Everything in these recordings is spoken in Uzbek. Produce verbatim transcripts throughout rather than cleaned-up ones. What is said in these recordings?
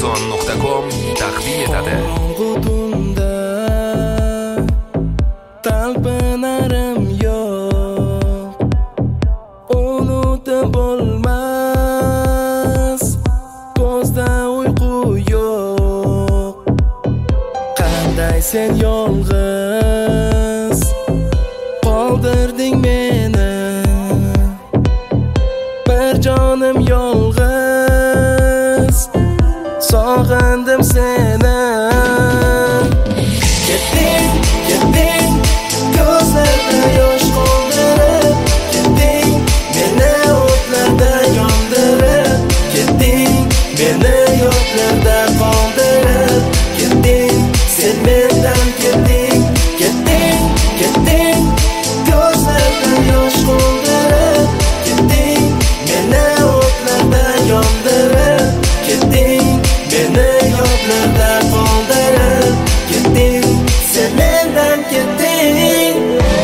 Amazon nuqta com taqdim etadi. Qorong'uda talpinarim yo'q, unutib bo'lmas, ko'zda uyqu yo'q. Qanday sen yolg'iz qoldirding meni, bir jonim yolg'iz sog'indim seni. Ketding, ketding, ko'zlarda yosh qoldirib, ketding, meni o'tlarda yondirib, ketding, meni yodlarda qoldirib, ketding, sen mendan ketding, ketding, ketding, ko'zlarda yosh qoldirib, ketding, meni o'tlarda yondirib, ketding, meni yodlarda qoldirib, ketding, sen mendan ketding.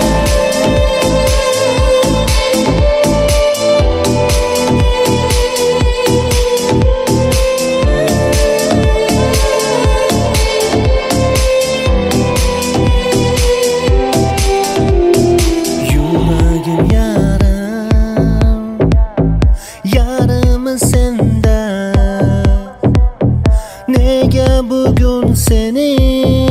Yuragim yarim, yarimi senda. Nega bugun seni